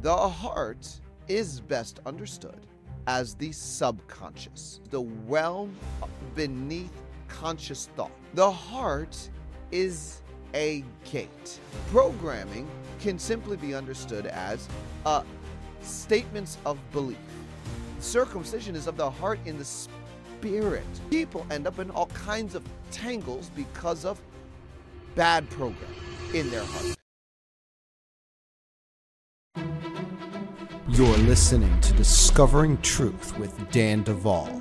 The heart is best understood as the subconscious, the realm beneath conscious thought. The heart is a gate. Programming can simply be understood as statements of belief. Circumcision is of the heart in the spirit. People end up in all kinds of tangles because of bad programming in their heart. You're listening to Discovering Truth with Dan Duvall.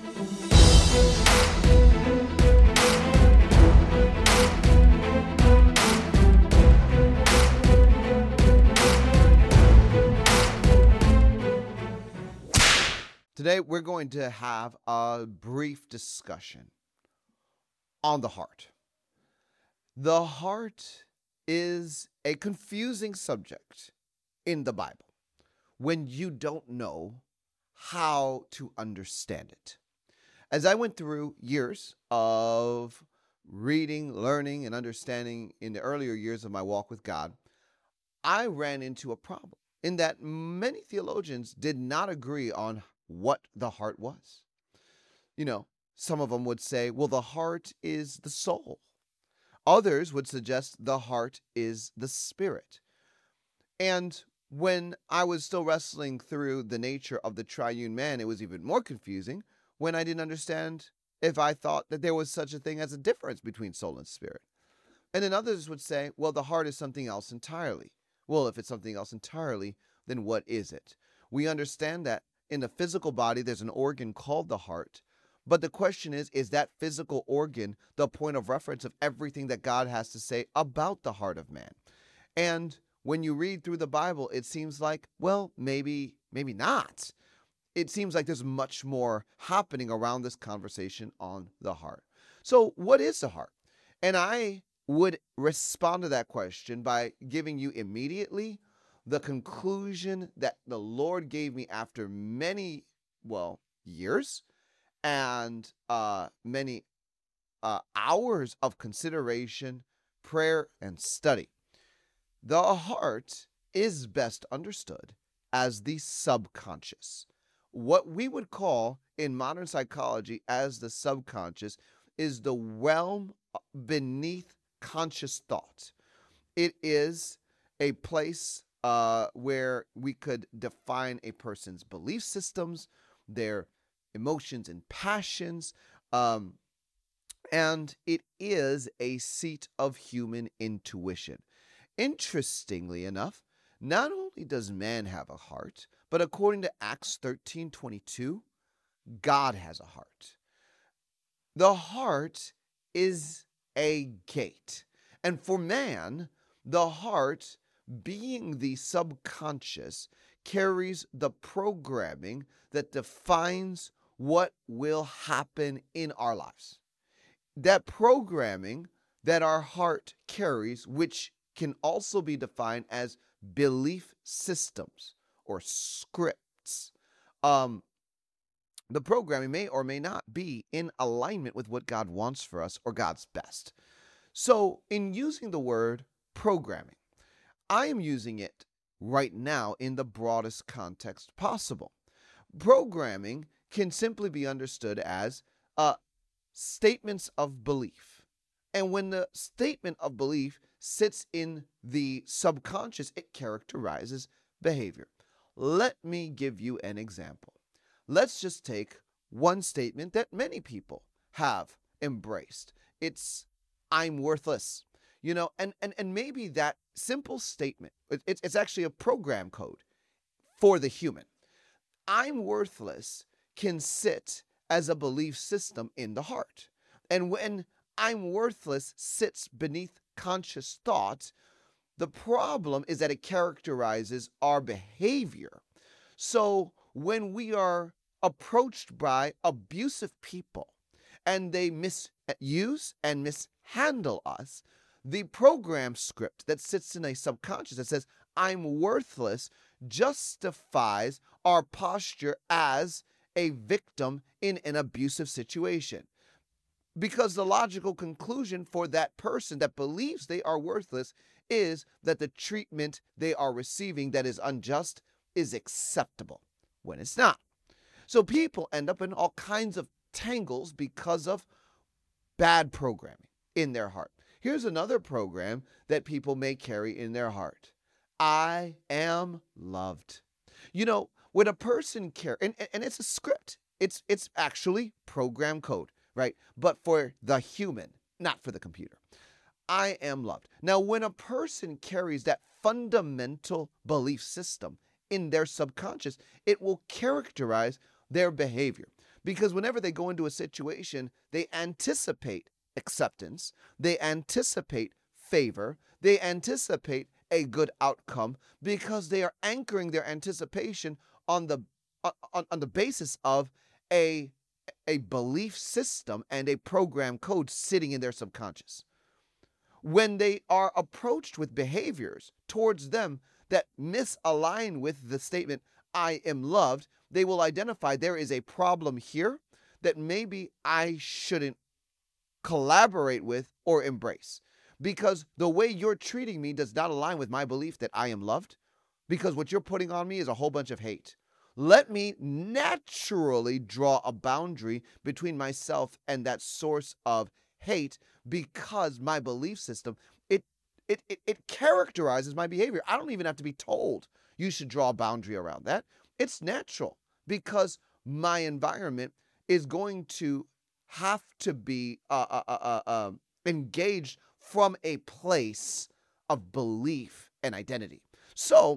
Today, we're going to have a brief discussion on the heart. The heart is a confusing subject in the Bible when you don't know how to understand it. As I went through years of reading, learning, and understanding in the earlier years of my walk with God, I ran into a problem in that many theologians did not agree on what the heart was. You know, some of them would say, well, the heart is the soul. Others would suggest the heart is the spirit. And when I was still wrestling through the nature of the triune man, it was even more confusing when I didn't understand if I thought that there was such a thing as a difference between soul and spirit. And then others would say, well, the heart is something else entirely. Well, if it's something else entirely, then what is it? We understand that in the physical body, there's an organ called the heart. But the question is that physical organ the point of reference of everything that God has to say about the heart of man? And when you read through the Bible, it seems like, well, maybe not. It seems like there's much more happening around this conversation on the heart. So what is the heart? And I would respond to that question by giving you immediately the conclusion that the Lord gave me after many, years and many hours of consideration, prayer, and study. The heart is best understood as the subconscious. What we would call in modern psychology as the subconscious is the realm beneath conscious thought. It is a place where we could define a person's belief systems, their emotions and passions, and it is a seat of human intuition. Interestingly enough, not only does man have a heart, but according to Acts 13:22, God has a heart. The heart is a gate. And for man, the heart, being the subconscious, carries the programming that defines what will happen in our lives. That programming that our heart carries, which can also be defined as belief systems or scripts. The programming may or may not be in alignment with what God wants for us or God's best. So in using the word programming, I am using it right now in the broadest context possible. Programming can simply be understood as statements of belief. And when the statement of belief sits in the subconscious, it characterizes behavior. Let me give you an example. Let's just take one statement that many people have embraced. It's, I'm worthless. You know, and maybe that simple statement, it's actually a program code for the human. I'm worthless can sit as a belief system in the heart. And when I'm worthless sits beneath conscious thought, the problem is that it characterizes our behavior. So when we are approached by abusive people and they misuse and mishandle us, the program script that sits in a subconscious that says, I'm worthless, justifies our posture as a victim in an abusive situation. Because the logical conclusion for that person that believes they are worthless is that the treatment they are receiving that is unjust is acceptable when it's not. So people end up in all kinds of tangles because of bad programming in their heart. Here's another program that people may carry in their heart. I am loved. You know, when a person and it's a script. It's actually program code, right? But for the human, not for the computer. I am loved. Now, when a person carries that fundamental belief system in their subconscious, it will characterize their behavior. Because whenever they go into a situation, they anticipate acceptance, they anticipate favor, they anticipate a good outcome because they are anchoring their anticipation on the basis of a belief system and a program code sitting in their subconscious. When they are approached with behaviors towards them that misalign with the statement, I am loved, they will identify there is a problem here that maybe I shouldn't collaborate with or embrace. Because the way you're treating me does not align with my belief that I am loved, because what you're putting on me is a whole bunch of hate. Let me naturally draw a boundary between myself and that source of hate, because my belief system, it characterizes my behavior. I don't even have to be told you should draw a boundary around that. It's natural because my environment is going to have to be engaged from a place of belief and identity. So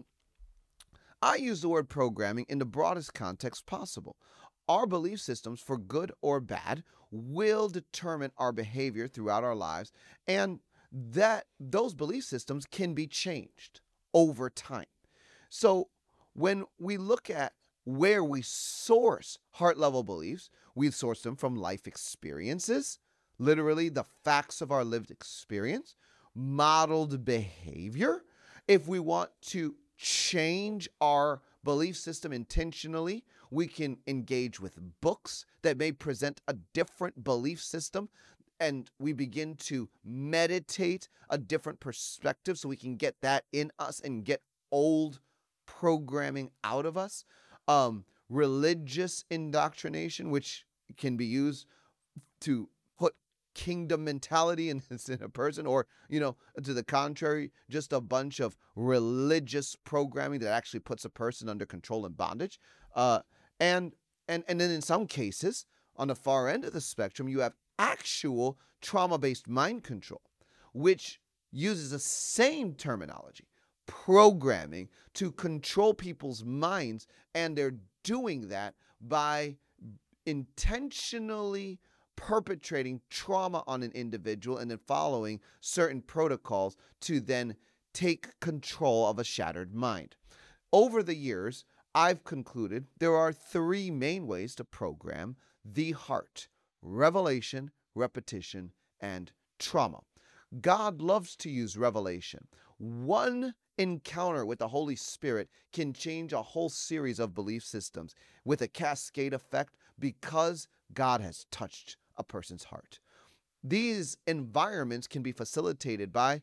I use the word programming in the broadest context possible. Our belief systems, for good or bad, will determine our behavior throughout our lives, and that those belief systems can be changed over time. So when we look at where we source heart level beliefs, we source them from life experiences, literally the facts of our lived experience, modeled behavior. If we want to change our belief system intentionally, we can engage with books that may present a different belief system, and we begin to meditate a different perspective so we can get that in us and get old programming out of us. Religious indoctrination, which can be used to put kingdom mentality in a person, or, to the contrary, just a bunch of religious programming that actually puts a person under control and bondage. And then in some cases, on the far end of the spectrum, you have actual trauma-based mind control, which uses the same terminology, programming, to control people's minds, and they're doing that by intentionally perpetrating trauma on an individual and then following certain protocols to then take control of a shattered mind. Over the years, I've concluded there are three main ways to program the heart: revelation, repetition, and trauma. God loves to use revelation. One encounter with the Holy Spirit can change a whole series of belief systems with a cascade effect because God has touched a person's heart. These environments can be facilitated by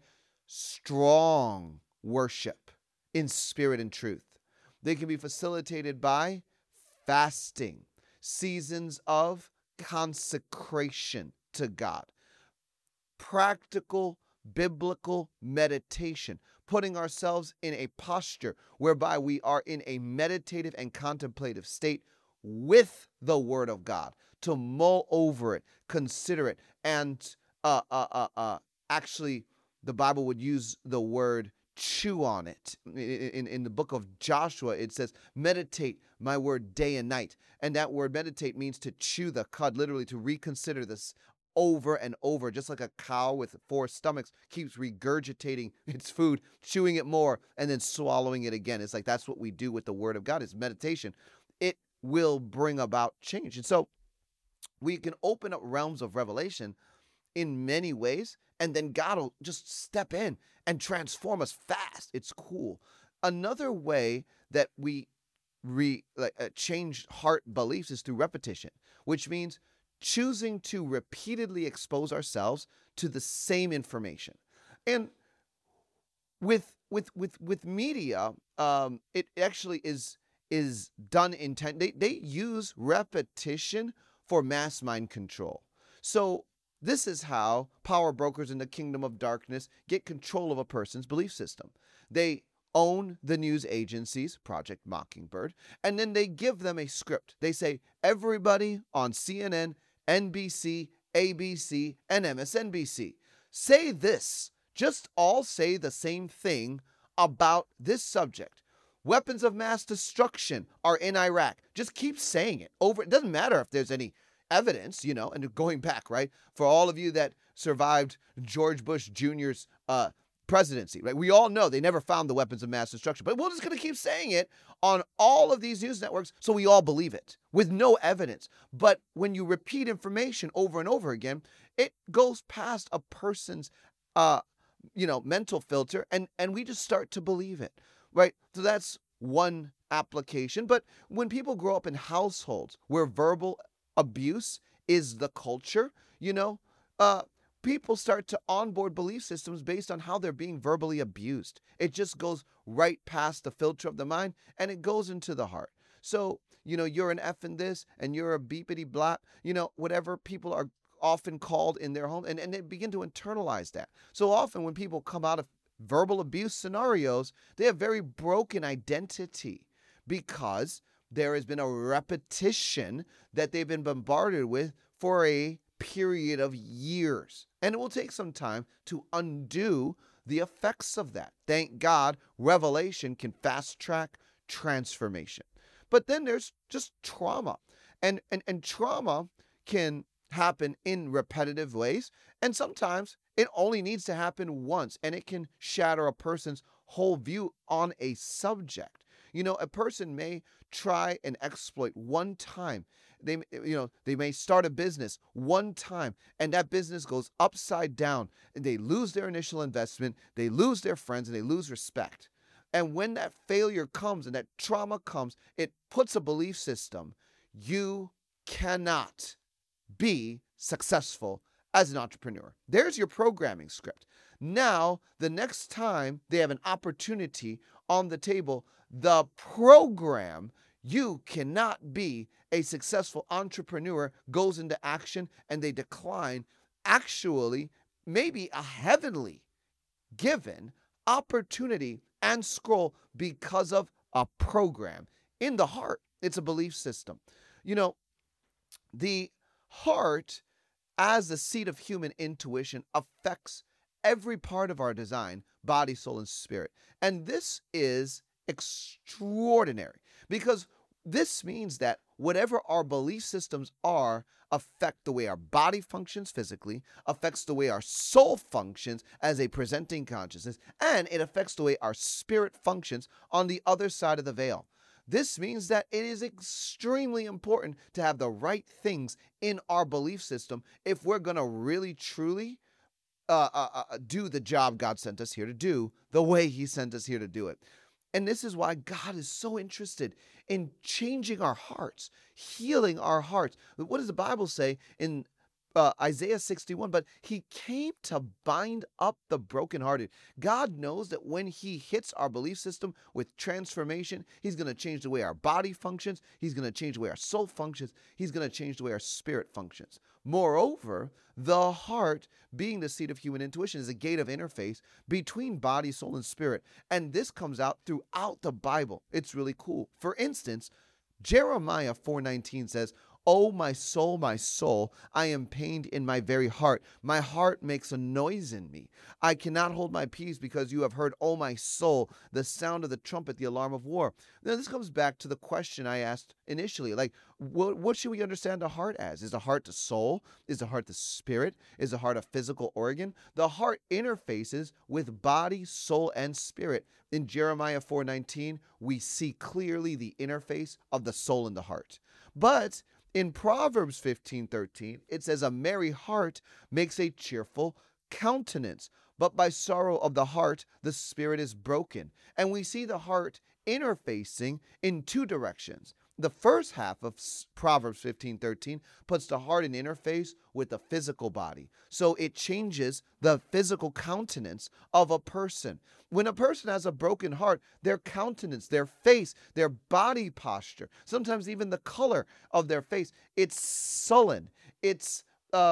strong worship in spirit and truth. They can be facilitated by fasting, seasons of consecration to God, practical biblical meditation, putting ourselves in a posture whereby we are in a meditative and contemplative state with the Word of God, to mull over it, consider it, and actually, the Bible would use the word chew on it. In the book of Joshua, it says, meditate my word day and night. And that word meditate means to chew the cud, literally to reconsider this over and over, just like a cow with 4 stomachs keeps regurgitating its food, chewing it more, and then swallowing it again. It's like that's what we do with the Word of God. It's meditation. It will bring about change. And so we can open up realms of revelation in many ways, and then God will just step in and transform us fast. It's cool. Another way that we change heart beliefs is through repetition, which means choosing to repeatedly expose ourselves to the same information. And with media, it actually is done intent. They use repetition for mass mind control. So this is how power brokers in the kingdom of darkness get control of a person's belief system. They own the news agencies, Project Mockingbird, and then they give them a script. They say, everybody on CNN, NBC, ABC, and MSNBC, say this. Just all say the same thing about this subject. Weapons of mass destruction are in Iraq. Just keep saying it over. It doesn't matter if there's any evidence, and going back, right? For all of you that survived George Bush Jr.'s presidency, right? We all know they never found the weapons of mass destruction, but we're just going to keep saying it on all of these news networks so we all believe it with no evidence. But when you repeat information over and over again, it goes past a person's mental filter, and we just start to believe it, right? So that's one application. But when people grow up in households where verbal abuse is the culture, people start to onboard belief systems based on how they're being verbally abused. It just goes right past the filter of the mind, and it goes into the heart. So, you're an F in this, and you're a beepity blap, whatever people are often called in their home, and they begin to internalize that. So often when people come out of verbal abuse scenarios, they have very broken identity because there has been a repetition that they've been bombarded with for a period of years. And it will take some time to undo the effects of that. Thank God, revelation can fast track transformation. But then there's just trauma. And trauma can happen in repetitive ways, and sometimes it only needs to happen once, and it can shatter a person's whole view on a subject. A person may try an exploit one time. They may start a business one time, and that business goes upside down, and they lose their initial investment, they lose their friends, and they lose respect. And when that failure comes and that trauma comes, it puts a belief system. You cannot be successful as an entrepreneur. There's your programming script. Now, the next time they have an opportunity on the table, the program, you cannot be a successful entrepreneur, goes into action, and they decline actually maybe a heavenly given opportunity and scroll because of a program in the heart. It's a belief system. The heart, as the seat of human intuition, affects every part of our design, body, soul, and spirit. And this is extraordinary because this means that whatever our belief systems are affect the way our body functions physically, affects the way our soul functions as a presenting consciousness, and it affects the way our spirit functions on the other side of the veil. This means that it is extremely important to have the right things in our belief system if we're going to really, truly do the job God sent us here to do the way He sent us here to do it. And this is why God is so interested in changing our hearts, healing our hearts. What does the Bible say in Isaiah 61? But He came to bind up the brokenhearted. God knows that when He hits our belief system with transformation, He's going to change the way our body functions. He's going to change the way our soul functions. He's going to change the way our spirit functions. Moreover, the heart, being the seat of human intuition, is a gate of interface between body, soul, and spirit. And this comes out throughout the Bible. It's really cool. For instance, Jeremiah 4:19 says, "O my soul, I am pained in my very heart. My heart makes a noise in me. I cannot hold my peace because you have heard, O my soul, the sound of the trumpet, the alarm of war." Now, this comes back to the question I asked initially. Like, what should we understand the heart as? Is the heart the soul? Is the heart the spirit? Is the heart a physical organ? The heart interfaces with body, soul, and spirit. In Jeremiah 4:19, we see clearly the interface of the soul and the heart. But in Proverbs 15:13, it says, "A merry heart makes a cheerful countenance, but by sorrow of the heart, the spirit is broken." And we see the heart interfacing in two directions. the first half of Proverbs 15:13 puts the heart in interface with the physical body. So it changes the physical countenance of a person. When a person has a broken heart, their countenance, their face, their body posture, sometimes even the color of their face, it's sullen. It's,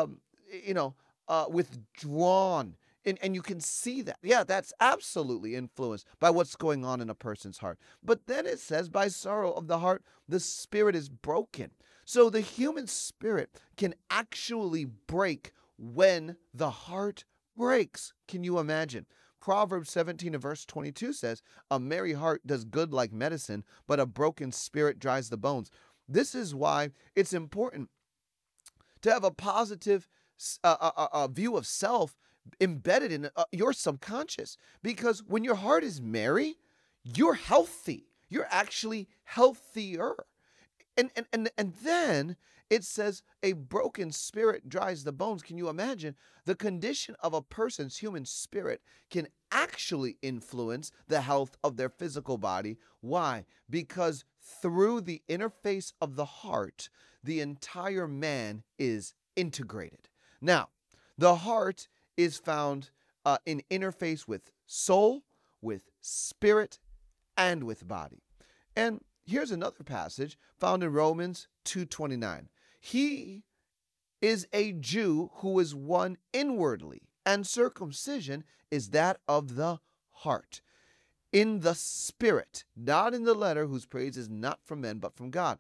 withdrawn. And you can see that. Yeah, that's absolutely influenced by what's going on in a person's heart. But then it says, by sorrow of the heart, the spirit is broken. So the human spirit can actually break when the heart breaks. Can you imagine? Proverbs 17 and verse 22 says, a merry heart does good like medicine, but a broken spirit dries the bones. This is why it's important to have a positive view of self embedded in your subconscious, because when your heart is merry, you're healthy. You're actually healthier. And then it says a broken spirit dries the bones. Can you imagine? The condition of a person's human spirit can actually influence the health of their physical body. Why? Because through the interface of the heart, the entire man is integrated. Now, the heart is found in interface with soul, with spirit, and with body. And here's another passage found in Romans 2:29. He is a Jew who is one inwardly, and circumcision is that of the heart, in the spirit, not in the letter, whose praise is not from men, but from God.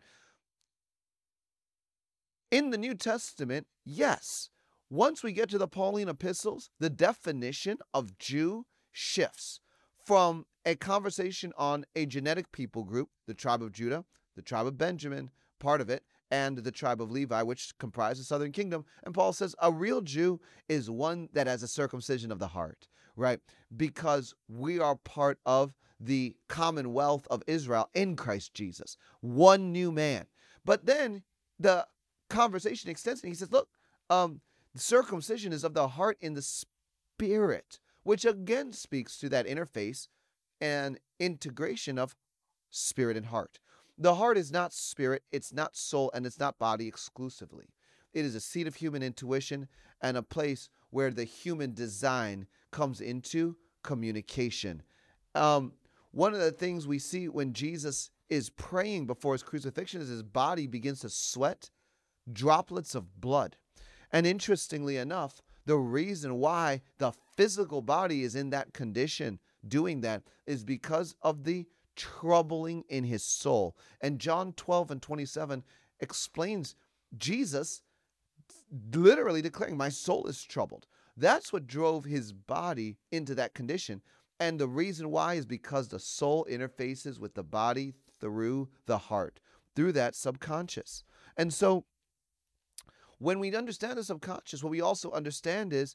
In the New Testament, yes, once we get to the Pauline epistles, the definition of Jew shifts from a conversation on a genetic people group, the tribe of Judah, the tribe of Benjamin, part of it, and the tribe of Levi, which comprise the southern kingdom. And Paul says a real Jew is one that has a circumcision of the heart, right? Because we are part of the commonwealth of Israel in Christ Jesus, one new man. But then the conversation extends and he says, look, circumcision is of the heart in the spirit, which again speaks to that interface and integration of spirit and heart. The heart is not spirit, it's not soul, and it's not body exclusively. It is a seat of human intuition and a place where the human design comes into communication. One of the things we see when Jesus is praying before his crucifixion is his body begins to sweat droplets of blood. And interestingly enough, the reason why the physical body is in that condition doing that is because of the troubling in his soul. And John 12 and 27 explains Jesus literally declaring, my soul is troubled. That's what drove his body into that condition. And the reason why is because the soul interfaces with the body through the heart, through that subconscious. And so when we understand the subconscious, what we also understand is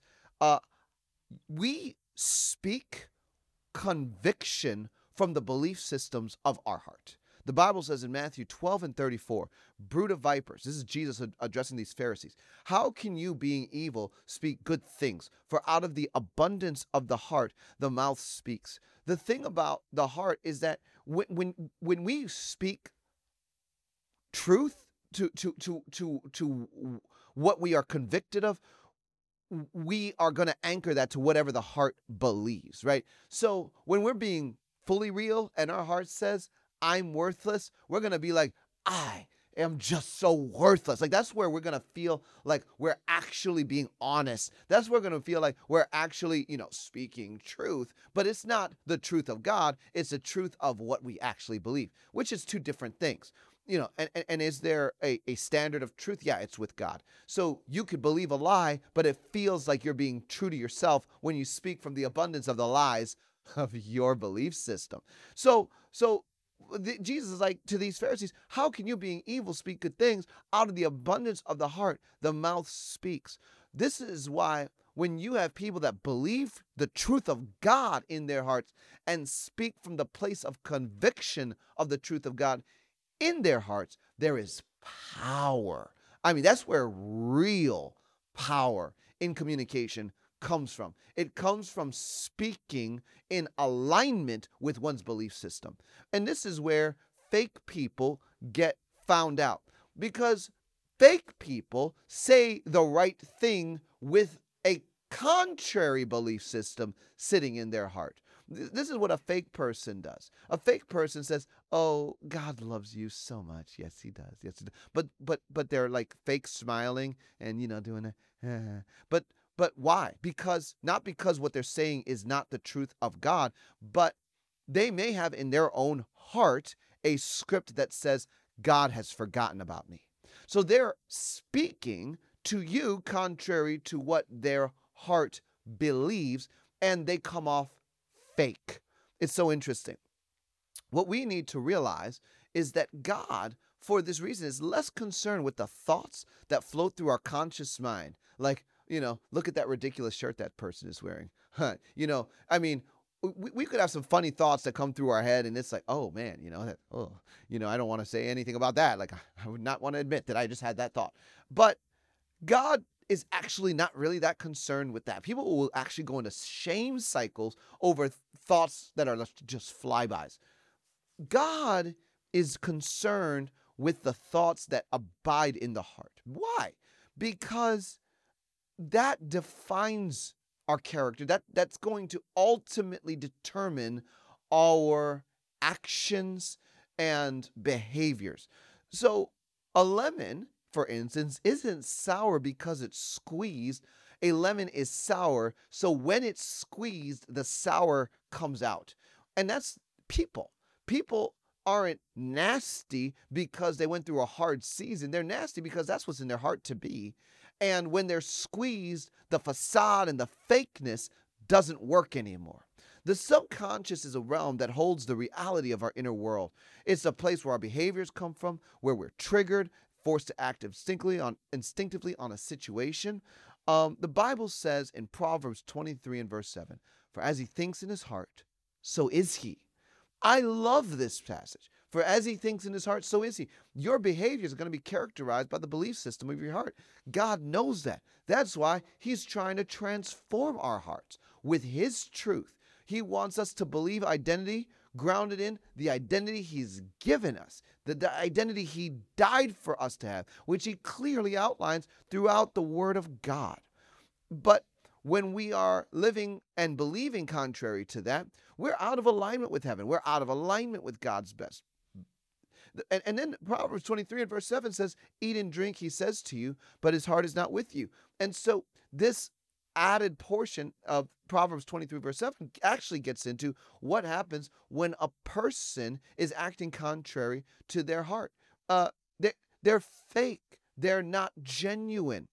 we speak conviction from the belief systems of our heart. The Bible says in Matthew 12 and 34, brood of vipers, this is Jesus addressing these Pharisees. How can you, being evil, speak good things? For out of the abundance of the heart, the mouth speaks. The thing about the heart is that when we speak truth to what we are convicted of, we are going to anchor that to whatever the heart believes, right? So when we're being fully real and our heart says, I'm worthless, we're going to be like, I am just so worthless. Like that's where we're going to feel like we're actually being honest. That's where we're going to feel like we're actually, speaking truth, but it's not the truth of God. It's the truth of what we actually believe, which is two different things. And is there a standard of truth? Yeah, it's with God. So you could believe a lie, but it feels like you're being true to yourself when you speak from the abundance of the lies of your belief system. So Jesus is like to these Pharisees, how can you, being evil, speak good things? Out of the abundance of the heart, the mouth speaks. This is why when you have people that believe the truth of God in their hearts and speak from the place of conviction of the truth of God in their hearts, there is power. I mean, that's where real power in communication comes from. It comes from speaking in alignment with one's belief system. And this is where fake people get found out because fake people say the right thing with a contrary belief system sitting in their heart. This is what a fake person does. A fake person says, "Oh, God loves you so much." Yes, he does. Yes, he does. But they're like fake smiling and doing a but why? Because not because what they're saying is not the truth of God, but they may have in their own heart a script that says God has forgotten about me. So they're speaking to you contrary to what their heart believes, and they come off fake. It's so interesting. What we need to realize is that God, for this reason, is less concerned with the thoughts that float through our conscious mind. Like, look at that ridiculous shirt that person is wearing. We could have some funny thoughts that come through our head, and it's like, oh man, I don't want to say anything about that. Like, I would not want to admit that I just had that thought. But God is actually not really that concerned with that. People will actually go into shame cycles over thoughts that are just flybys. God is concerned with the thoughts that abide in the heart. Why? Because that defines our character. That's going to ultimately determine our actions and behaviors. So a lemon, for instance, isn't sour because it's squeezed. A lemon is sour, so when it's squeezed, the sour comes out. And that's people. People aren't nasty because they went through a hard season. They're nasty because that's what's in their heart to be. And when they're squeezed, the facade and the fakeness doesn't work anymore. The subconscious is a realm that holds the reality of our inner world. It's a place where our behaviors come from, where we're triggered, forced to act instinctively on a situation. The Bible says in Proverbs 23 and verse 7, "For as he thinks in his heart, so is he." I love this passage. For as he thinks in his heart, so is he. Your behaviors are going to be characterized by the belief system of your heart. God knows that. That's why he's trying to transform our hearts with his truth. He wants us to believe identity grounded in the identity he's given us, the identity he died for us to have, which he clearly outlines throughout the Word of God. But when we are living and believing contrary to that, we're out of alignment with heaven. We're out of alignment with God's best. And then Proverbs 23 and verse 7 says, "Eat and drink, he says to you, but his heart is not with you." And so this added portion of Proverbs 23 verse 7 actually gets into what happens when a person is acting contrary to their heart. They're fake. They're not genuine.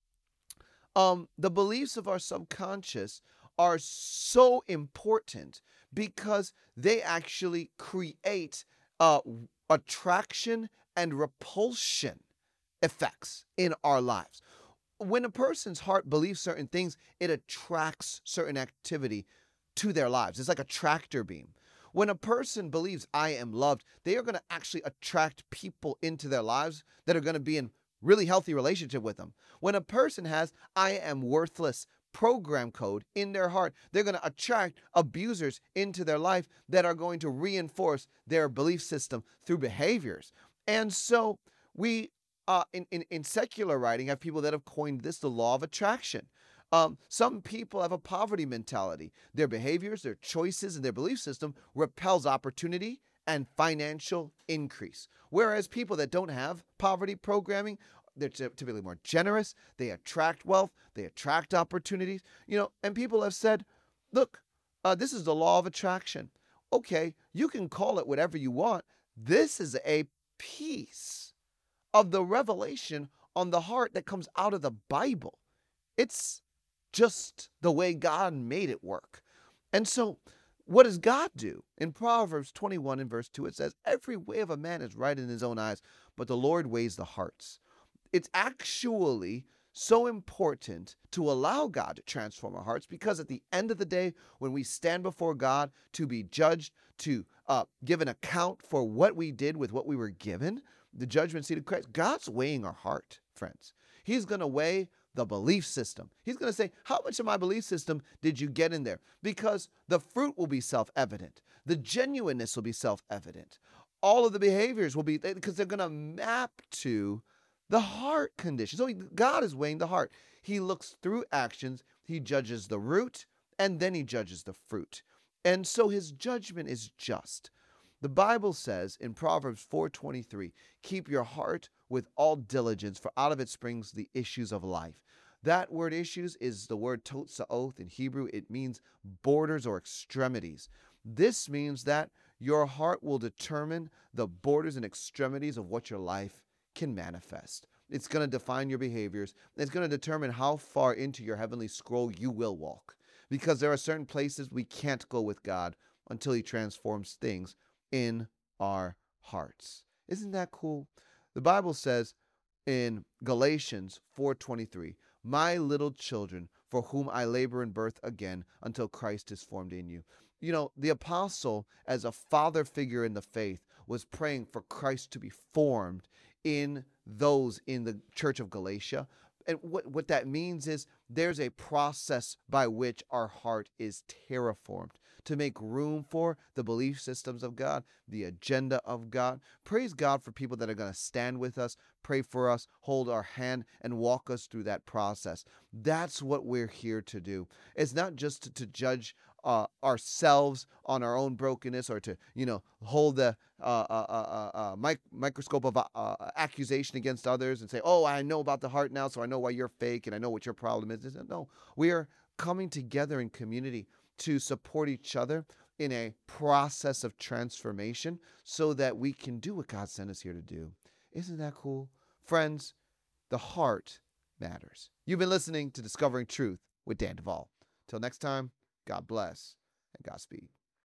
The beliefs of our subconscious are so important because they actually create attraction and repulsion effects in our lives. When a person's heart believes certain things, it attracts certain activity to their lives. It's like a tractor beam. When a person believes I am loved, they are going to actually attract people into their lives that are going to be in really healthy relationship with them. When a person has I am worthless program code in their heart, they're going to attract abusers into their life that are going to reinforce their belief system through behaviors. And so we in secular writing have people that have coined this the law of attraction. Some people have a poverty mentality. Their behaviors, their choices, and their belief system repels opportunity and financial increase. Whereas people that don't have poverty programming, they're typically more generous. They attract wealth. They attract opportunities. And people have said, look, this is the law of attraction. Okay, you can call it whatever you want. This is a piece of the revelation on the heart that comes out of the Bible. It's just the way God made it work. And so what does God do? In Proverbs 21 and verse 2, it says, "Every way of a man is right in his own eyes, but the Lord weighs the hearts." It's actually so important to allow God to transform our hearts, because at the end of the day, when we stand before God to be judged, to give an account for what we did with what we were given, the judgment seat of Christ, God's weighing our heart, friends. He's going to weigh the belief system. He's going to say, how much of my belief system did you get in there? Because the fruit will be self-evident. The genuineness will be self-evident. all of the behaviors will be, because they're going to map to the heart condition. So God is weighing the heart. He looks through actions, he judges the root, and then he judges the fruit. And so his judgment is just. The Bible says in Proverbs 4:23, keep your heart with all diligence, for out of it springs the issues of life. That word issues is the word totsaoth in Hebrew. It means borders or extremities. This means that your heart will determine the borders and extremities of what your life can manifest. It's going to define your behaviors. It's going to determine how far into your heavenly scroll you will walk. Because there are certain places we can't go with God until he transforms things in our hearts. Isn't that cool? The Bible says in Galatians 4:23, my little children, for whom I labor in birth again until Christ is formed in you. You know, the apostle, as a father figure in the faith, was praying for Christ to be formed in those in the church of Galatia. And what that means is there's a process by which our heart is terraformed to make room for the belief systems of God, the agenda of God. Praise God for people that are going to stand with us, pray for us, hold our hand, and walk us through that process. That's what we're here to do. It's not just to judge ourselves on our own brokenness, or to, hold the microscope of accusation against others and say, oh, I know about the heart now, so I know why you're fake and I know what your problem is. No, we are coming together in community to support each other in a process of transformation so that we can do what God sent us here to do. Isn't that cool? Friends, the heart matters. You've been listening to Discovering Truth with Dan Duvall. Till next time, God bless and Godspeed.